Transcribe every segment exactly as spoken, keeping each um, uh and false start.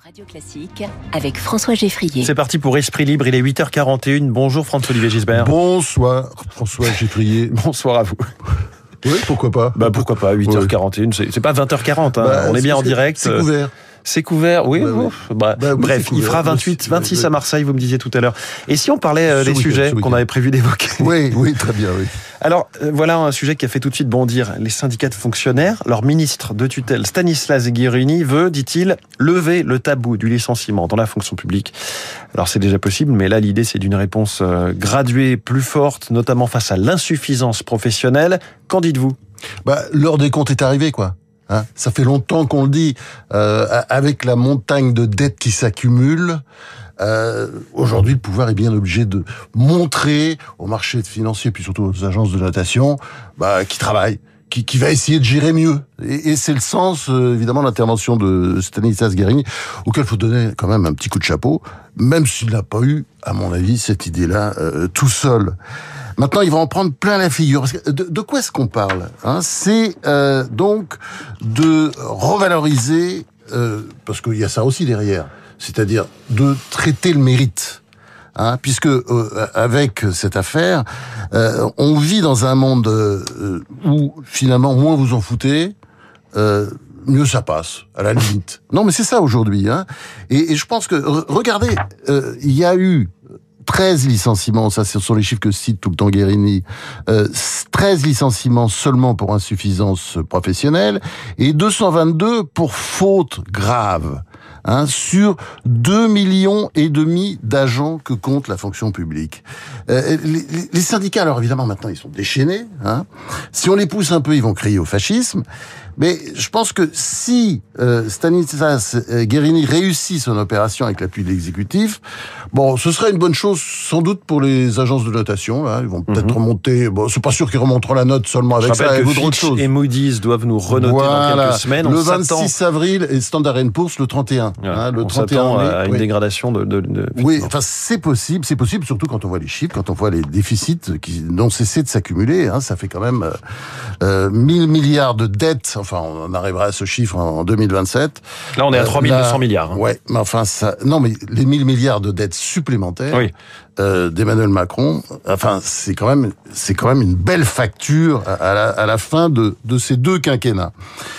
Radio Classique avec François Geffrier. C'est parti pour Esprit Libre, il est huit heures quarante et une. Bonjour François-Olivier Gisbert. Bonsoir François Geffrier. Bonsoir à vous. Oui, pourquoi pas. Bah pourquoi pas, huit heures quarante et une, c'est, c'est pas vingt heures quarante, hein. Bah, on est bien en direct. C'est couvert. C'est couvert, oui. Ouais, oui. Ouais. Bah, bah, oui, bref, il fera vingt-huit, vingt-six à Marseille, vous me disiez tout à l'heure. Et si on parlait euh, des sujets qu'on avait prévu d'évoquer? Oui, oui, très bien, oui. Alors, euh, voilà un sujet qui a fait tout de suite bondir les syndicats de fonctionnaires. Leur ministre de tutelle, Stanislas Guerini, veut, dit-il, lever le tabou du licenciement dans la fonction publique. Alors, c'est déjà possible, mais là, l'idée, c'est d'une réponse euh, graduée, plus forte, notamment face à l'insuffisance professionnelle. Qu'en dites-vous? Bah, l'heure des comptes est arrivée, quoi. Hein, ça fait longtemps qu'on le dit, euh, avec la montagne de dettes qui s'accumule, euh, aujourd'hui le pouvoir est bien obligé de montrer aux marchés financiers, puis surtout aux agences de notation, bah, qui travaille, qui, qui va essayer de gérer mieux. Et, et c'est le sens, euh, évidemment, de l'intervention de Stanislas Guerini, auquel il faut donner quand même un petit coup de chapeau, même s'il n'a pas eu, à mon avis, cette idée-là euh, tout seul. Maintenant, il va en prendre plein la figure. Parce que de, de quoi est-ce qu'on parle, hein? C'est euh, donc de revaloriser, euh, parce qu'il y a ça aussi derrière, c'est-à-dire de traiter le mérite. Hein, puisque euh, avec cette affaire, euh, on vit dans un monde euh, où finalement, moins vous en foutez, euh, mieux ça passe, à la limite. Non, mais c'est ça aujourd'hui. Hein. Et, et je pense que, re- regardez, euh, il y a eu treize licenciements, ça ce sont les chiffres que cite tout le temps Guerini, euh, treize licenciements seulement pour insuffisance professionnelle et deux cent vingt-deux pour faute grave. Hein, sur deux millions et demi d'agents que compte la fonction publique. Euh, les, les syndicats, alors évidemment, maintenant, ils sont déchaînés. Hein. Si on les pousse un peu, ils vont crier au fascisme. Mais je pense que si euh, Stanislas Guerini réussit son opération avec l'appui de l'exécutif, bon, ce serait une bonne chose sans doute pour les agences de notation. Là. Ils vont peut-être mm-hmm. remonter. Bon, c'est pas sûr qu'ils remonteront la note seulement avec ça. Je rappelle que Fitch et Moody's doivent nous renoter voilà. dans quelques semaines. Le on vingt-six s'attend... avril et Standard and Poor's le trente et un. Ouais, hein, le on trente et un s'attend mai, à une oui. dégradation de, de, de... Oui, enfin c'est possible, c'est possible surtout quand on voit les chiffres, quand on voit les déficits qui n'ont cessé de s'accumuler. Hein, ça fait quand même euh, euh, mille milliards de dettes. Enfin, on arrivera à ce chiffre en deux mille vingt-sept. Là, on est à trois mille deux cents euh, milliards. Hein. Ouais, mais enfin ça, non, mais les mille milliards de dettes supplémentaires oui. euh, d'Emmanuel Macron. Enfin, c'est quand même, c'est quand même une belle facture à, à, la, à la fin de, de ces deux quinquennats.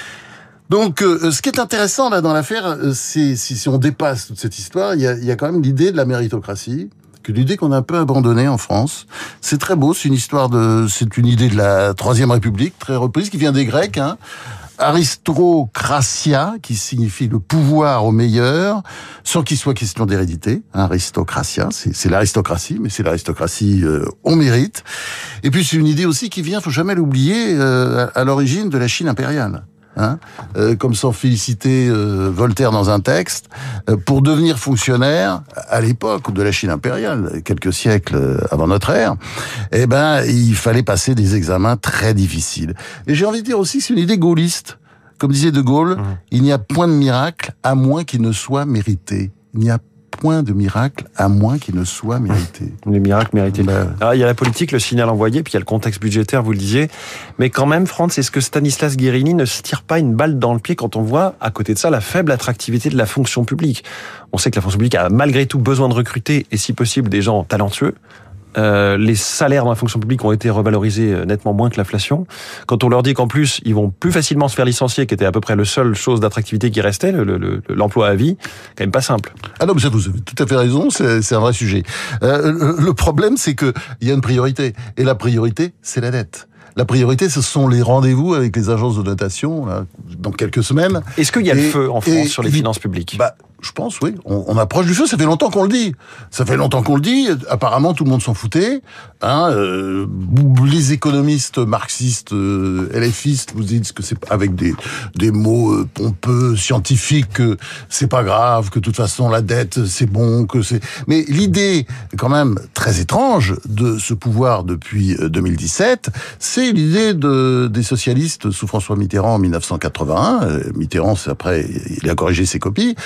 Donc, euh, ce qui est intéressant là dans l'affaire, c'est si, si on dépasse toute cette histoire, il y a, il y a quand même l'idée de la méritocratie, que l'idée qu'on a un peu abandonnée en France. C'est très beau, c'est une histoire de, c'est une idée de la Troisième République, très reprise, qui vient des Grecs. Hein. Aristocratia, qui signifie le pouvoir au meilleur, sans qu'il soit question d'hérédité. Aristocratia, c'est, c'est l'aristocratie, mais c'est l'aristocratie euh, au mérite. Et puis c'est une idée aussi qui vient, faut jamais l'oublier, euh, à l'origine de la Chine impériale. Hein, euh, comme s'en félicitait euh, Voltaire dans un texte, euh, pour devenir fonctionnaire à l'époque de la Chine impériale, quelques siècles avant notre ère, eh ben il fallait passer des examens très difficiles. Et j'ai envie de dire aussi que c'est une idée gaulliste. Comme disait De Gaulle, mmh. il n'y a point de miracle à moins qu'il ne soit mérité. Il n'y a point de miracle à moins qu'il ne soit mérité. Les miracles mérités. Ben... Alors, il y a la politique, le signal envoyé, puis il y a le contexte budgétaire, vous le disiez. Mais quand même, Franz, est-ce que Stanislas Guerini ne se tire pas une balle dans le pied quand on voit, à côté de ça, la faible attractivité de la fonction publique? On sait que la fonction publique a malgré tout besoin de recruter, et si possible, des gens talentueux. Euh, les salaires dans la fonction publique ont été revalorisés nettement moins que l'inflation. Quand on leur dit qu'en plus, ils vont plus facilement se faire licencier, qui était à peu près la seule chose d'attractivité qui restait, le, le, l'emploi à vie, quand même pas simple. Ah non, mais ça, vous avez tout à fait raison, c'est, c'est un vrai sujet. Euh, le, le problème, c'est que il y a une priorité. Et la priorité, c'est la dette. La priorité, ce sont les rendez-vous avec les agences de notation, là, dans quelques semaines. Est-ce qu'il y a et, le feu en France et, sur les finances publiques? Bah, je pense, oui. On, on approche du feu. Ça fait longtemps qu'on le dit. Ça fait longtemps qu'on le dit. Apparemment, tout le monde s'en foutait. Hein, euh, les économistes marxistes, euh, LFistes, vous dites que c'est avec des des mots euh, pompeux, scientifiques, que c'est pas grave, que de toute façon la dette c'est bon, que c'est. Mais l'idée, quand même très étrange, de ce pouvoir depuis deux mille dix-sept, c'est l'idée de des socialistes sous François Mitterrand en mille neuf cent quatre-vingt-un. Mitterrand, c'est après, il a corrigé ses copies, mais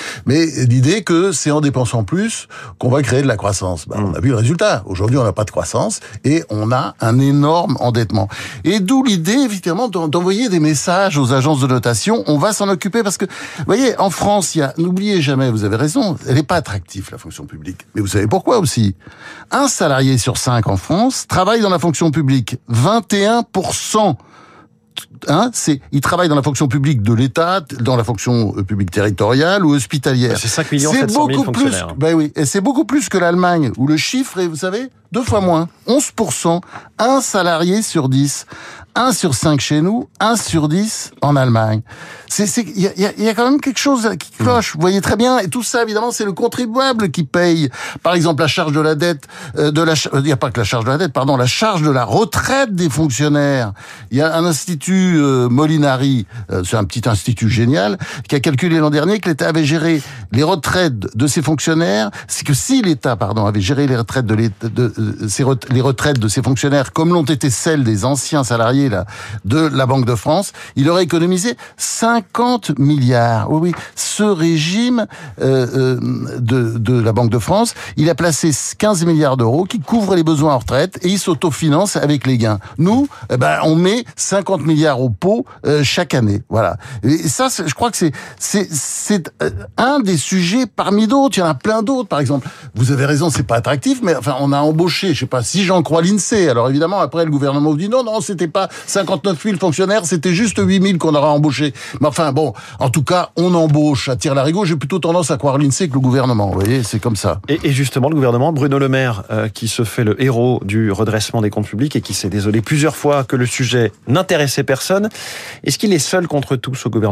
et l'idée que c'est en dépensant plus qu'on va créer de la croissance. Ben, on a vu le résultat. Aujourd'hui, on n'a pas de croissance et on a un énorme endettement. Et d'où l'idée, évidemment, d'envoyer des messages aux agences de notation. On va s'en occuper parce que, vous voyez, en France, il y a, n'oubliez jamais, vous avez raison, elle n'est pas attractive, la fonction publique. Mais vous savez pourquoi aussi? Un salarié sur cinq en France travaille dans la fonction publique. vingt et un pour cent. Hein, c'est, ils travaillent dans la fonction publique de l'État, dans la fonction publique territoriale ou hospitalière. C'est cinq millions sept cent mille fonctionnaires. Plus, ben oui, et c'est beaucoup plus que l'Allemagne, où le chiffre est, vous savez, deux fois moins. onze pour cent, un salarié sur dix. un sur cinq chez nous, un sur dix en Allemagne. C'est, c'est, il y a, y a quand même quelque chose qui cloche. Vous voyez très bien. Et tout ça, évidemment, c'est le contribuable qui paye. Par exemple, la charge de la dette, euh, de la, il n'y a pas que la charge de la dette, pardon, la charge de la retraite des fonctionnaires. Il y a un institut euh, Molinari, euh, c'est un petit institut génial, qui a calculé l'an dernier que l'État avait géré les retraites de ses fonctionnaires. C'est que si l'État, pardon, avait géré les retraites de, l'État, de, de ses, les retraites de ses fonctionnaires comme l'ont été celles des anciens salariés là, de la Banque de France, il aurait économisé cinquante milliards. Oui, oui. Ce régime euh, euh, de, de la Banque de France, il a placé quinze milliards d'euros qui couvrent les besoins en retraite et il s'autofinance avec les gains. Nous, eh ben, on met cinquante milliards au pot euh, chaque année. Voilà. Et ça, je crois que c'est, c'est, c'est un des sujets parmi d'autres. Il y en a plein d'autres. Par exemple, vous avez raison, c'est pas attractif, mais enfin, on a embauché, je sais pas, si j'en crois l'INSEE. Alors évidemment, après, le gouvernement vous dit non, non, c'était pas cinquante-neuf mille fonctionnaires, c'était juste huit mille qu'on aura embauché. Mais enfin, bon, en tout cas, on embauche à tire-larigot. J'ai plutôt tendance à croire l'INSEE que le gouvernement. Vous voyez, c'est comme ça. Et, et justement, le gouvernement, Bruno Le Maire, euh, qui se fait le héros du redressement des comptes publics et qui s'est désolé plusieurs fois que le sujet n'intéressait personne, est-ce qu'il est seul contre tous au gouvernement ?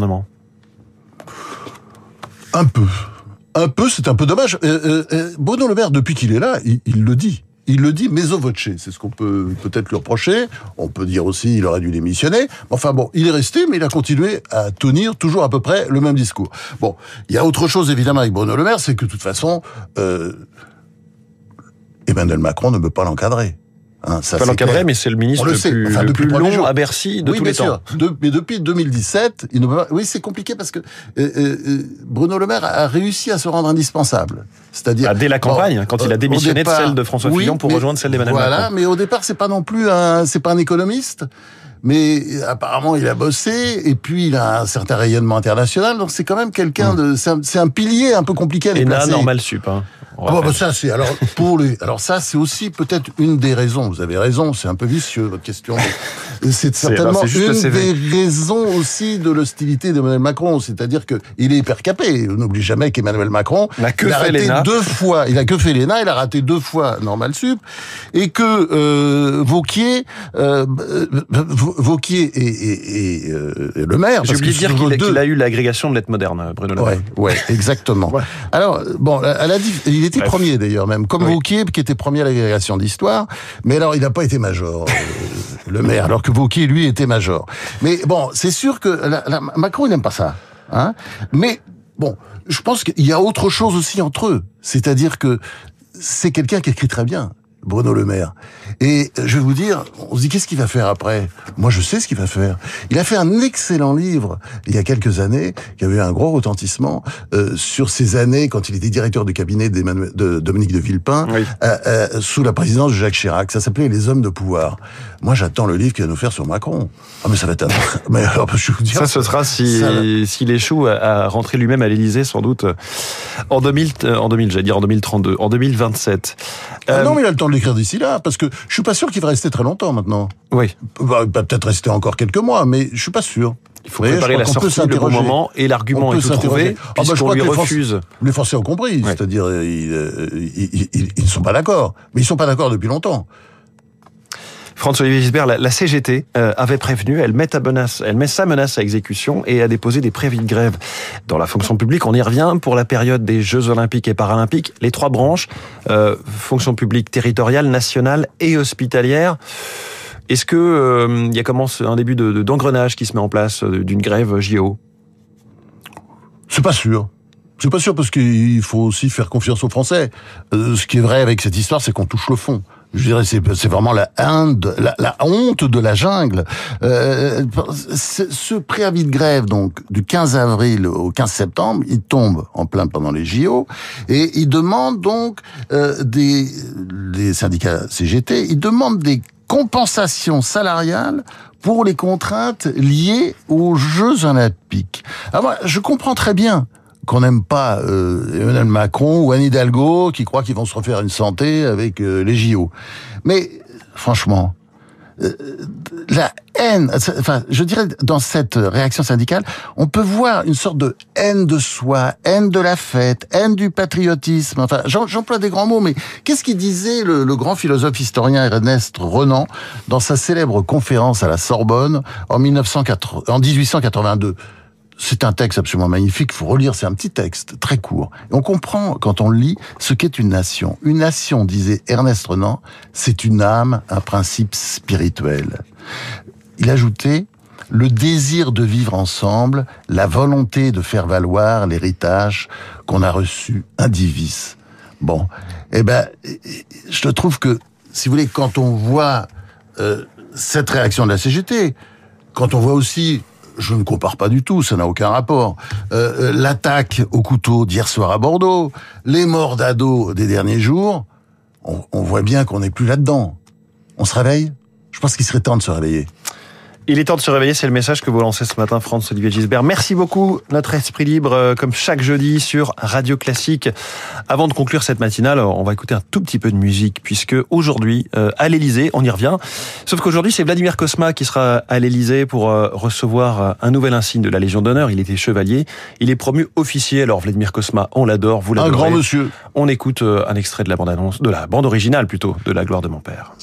Un peu. Un peu, c'est un peu dommage. Euh, euh, Bruno Le Maire, depuis qu'il est là, il, il le dit. Il le dit mezzo voce, c'est ce qu'on peut peut-être lui reprocher. On peut dire aussi il aurait dû démissionner. Enfin bon, il est resté, mais il a continué à tenir toujours à peu près le même discours. Bon, il y a autre chose évidemment avec Bruno Le Maire, c'est que de toute façon, euh, Emmanuel Macron ne peut pas l'encadrer. Hein, ça, pas l'encadrer, mais c'est le ministre le, le plus, enfin, le plus long jours. à Bercy de oui, tous les temps. De, mais depuis deux mille dix-sept, il ne peut pas... oui, c'est compliqué parce que euh, euh, Bruno Le Maire a réussi à se rendre indispensable. C'est-à-dire ah, dès la campagne, bon, quand il a démissionné départ, de celle de François oui, Fillon pour mais, rejoindre celle d'Emmanuel voilà, Macron. Voilà, mais au départ, c'est pas non plus un, c'est pas un économiste. Mais apparemment, il a bossé, et puis il a un certain rayonnement international, donc c'est quand même quelqu'un de... C'est un, c'est un pilier un peu compliqué à déplacer. Et là, normal sup, hein. Ah bon, bah ça c'est alors pour lui. Alors ça c'est aussi peut-être une des raisons. Vous avez raison, c'est un peu vicieux votre question. C'est certainement c'est, ben, c'est une des raisons aussi de l'hostilité d'Emmanuel Macron, c'est-à-dire que il est hyper capé. On n'oublie jamais qu'Emmanuel Macron a que il a raté l'E N A. deux fois. Il a que fait l'E N A, il a raté deux fois Normal Sup, et que euh, Wauquiez, euh, Wauquiez et, et, et, euh, et Le Maire. J'ai oublié de dire qu'il, deux... qu'il a eu l'agrégation de lettres modernes, Bruno Le Maire. Ouais, ouais, exactement. Ouais. Alors bon, elle a dit, il était Bref. premier d'ailleurs même, comme oui. Wauquiez qui était premier à l'agrégation d'histoire, mais alors il n'a pas été major, euh, Le Maire, alors que Wauquiez lui était major. Mais bon, c'est sûr que la, la, Macron il n'aime pas ça, hein. Mais bon, je pense qu'il y a autre chose aussi entre eux, c'est-à-dire que c'est quelqu'un qui écrit très bien. Bruno Le Maire. Et je vais vous dire, on se dit qu'est-ce qu'il va faire après ? Moi, je sais ce qu'il va faire. Il a fait un excellent livre il y a quelques années, qui avait eu un gros retentissement euh, sur ces années quand il était directeur du cabinet de Dominique de Villepin, oui. euh, euh, sous la présidence de Jacques Chirac. Ça s'appelait Les Hommes de pouvoir. Moi, j'attends le livre qu'il va nous faire sur Macron. Ah, mais ça va être un... mais alors, je vais vous dire, ça, ce sera si ça... s'il échoue à, à rentrer lui-même à l'Élysée, sans doute en deux mille, en deux mille, j'allais dire en deux mille trente-deux, en deux mille vingt-sept. Ah euh... non, mais il a le temps de l'écrire d'ici là, parce que je suis pas sûr qu'il va rester très longtemps maintenant. Oui. Il va peut-être rester encore quelques mois, mais je suis pas sûr. Il faut préparer la sortie, le bon moment, et l'argument est tout trouvé, puisqu'on ah bah, lui refuse. Les Français, les Français ont compris, ouais. C'est-à-dire ils, ils, ils, ils ne sont pas d'accord, mais ils sont pas d'accord depuis longtemps. François-Olivier Gisbert, la, la C G T euh, avait prévenu, elle met, à menace, elle met sa menace à exécution et a déposé des préavis de grève dans la fonction publique. On y revient pour la période des Jeux Olympiques et Paralympiques. Les trois branches, euh, fonction publique territoriale, nationale et hospitalière. Est-ce que euh, il y a comment un début de, de, d'engrenage qui se met en place euh, d'une grève J O ? C'est pas sûr. C'est pas sûr parce qu'il faut aussi faire confiance aux Français. Euh, ce qui est vrai avec cette histoire, c'est qu'on touche le fond. Je dirais c'est c'est vraiment la Inde, la, la honte de la jungle. Euh, ce préavis de grève donc du quinze avril au quinze septembre, il tombe en plein pendant les J O et il demande donc euh, des les syndicats C G T, ils demandent des compensations salariales pour les contraintes liées aux Jeux Olympiques. Alors moi, je comprends très bien qu'on n'aime pas euh, Emmanuel Macron ou Anne Hidalgo qui croient qu'ils vont se refaire une santé avec euh, les J O. Mais franchement, euh, la haine, enfin, je dirais dans cette réaction syndicale, on peut voir une sorte de haine de soi, haine de la fête, haine du patriotisme. Enfin, j'emploie des grands mots, mais qu'est-ce qu'il disait le, le grand philosophe historien Ernest Renan dans sa célèbre conférence à la Sorbonne en dix-huit cent quatre-vingt-deux? C'est un texte absolument magnifique, il faut relire, c'est un petit texte, très court. Et on comprend, quand on le lit, ce qu'est une nation. Une nation, disait Ernest Renan, c'est une âme, un principe spirituel. Il ajoutait, le désir de vivre ensemble, la volonté de faire valoir l'héritage qu'on a reçu indivis. Bon, eh ben, je trouve que, si vous voulez, quand on voit euh, cette réaction de la C G T, quand on voit aussi... Je ne compare pas du tout, ça n'a aucun rapport. Euh, l'attaque au couteau d'hier soir à Bordeaux, les morts d'ados des derniers jours, on, on voit bien qu'on n'est plus là-dedans. On se réveille ? Je pense qu'il serait temps de se réveiller. Il est temps de se réveiller, c'est le message que vous lancez ce matin, Franz-Olivier Gisbert. Merci beaucoup, notre esprit libre, comme chaque jeudi sur Radio Classique. Avant de conclure cette matinale, on va écouter un tout petit peu de musique, puisque aujourd'hui, euh, à l'Élysée, on y revient. Sauf qu'aujourd'hui, c'est Vladimir Cosma qui sera à l'Élysée pour euh, recevoir un nouvel insigne de la Légion d'honneur. Il était chevalier, il est promu officier. Alors Vladimir Cosma, on l'adore, vous l'adorez. Un grand monsieur. On écoute euh, un extrait de la bande-annonce, de la bande originale plutôt, de La gloire de mon père.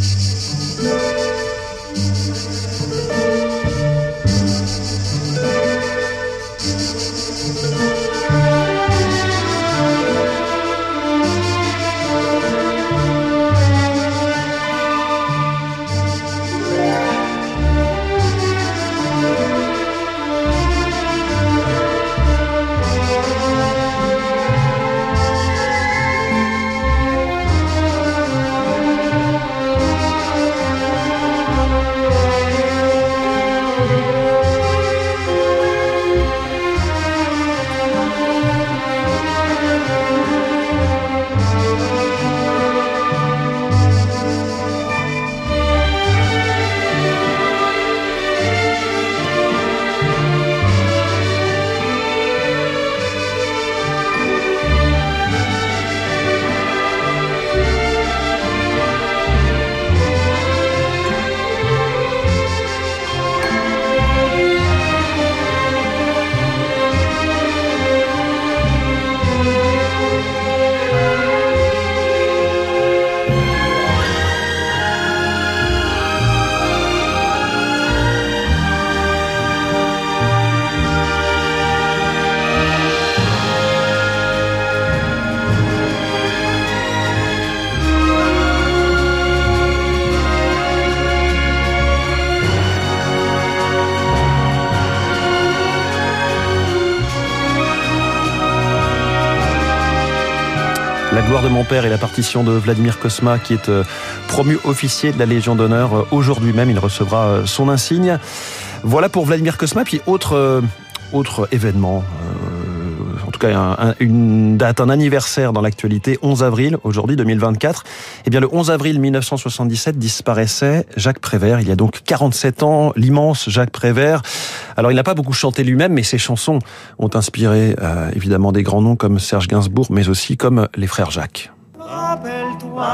La gloire de mon père et la partition de Vladimir Cosma qui est promu officier de la Légion d'honneur. Aujourd'hui même, il recevra son insigne. Voilà pour Vladimir Cosma. Puis autre, autre événement, euh, en tout cas un, un, une date, un anniversaire dans l'actualité, onze avril, aujourd'hui deux mille vingt-quatre. Eh bien le onze avril mille neuf cent soixante-dix-sept disparaissait Jacques Prévert. Il y a donc quarante-sept ans, l'immense Jacques Prévert. Alors il n'a pas beaucoup chanté lui-même, mais ses chansons ont inspiré euh, évidemment des grands noms comme Serge Gainsbourg, mais aussi comme les frères Jacques. Rappelle-toi,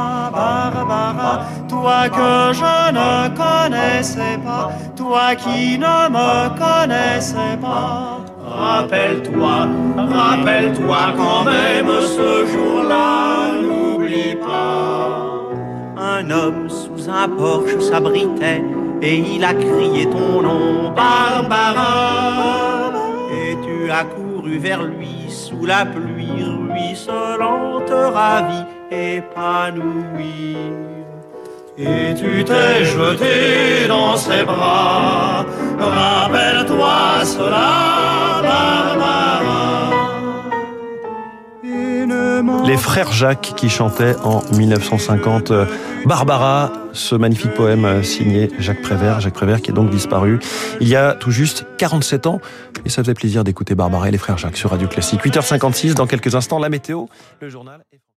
Barbara, toi que je ne connaissais pas, toi qui ne me connaissais pas. Rappelle-toi, rappelle-toi quand même ce jour-là, n'oublie pas. Un homme sous un porche s'abritait et il a crié ton nom, Barbara. Et tu as couru vers lui sous la pluie ruisselante, ravie, épanouie. Et tu t'es jeté dans ses bras, rappelle-toi cela, Barbara. Les frères Jacques qui chantaient en dix-neuf cent cinquante euh, Barbara, ce magnifique poème signé Jacques Prévert. Jacques Prévert qui est donc disparu il y a tout juste quarante-sept ans. Et ça faisait plaisir d'écouter Barbara et les frères Jacques sur Radio Classique. huit heures cinquante-six, dans quelques instants, la météo, le journal...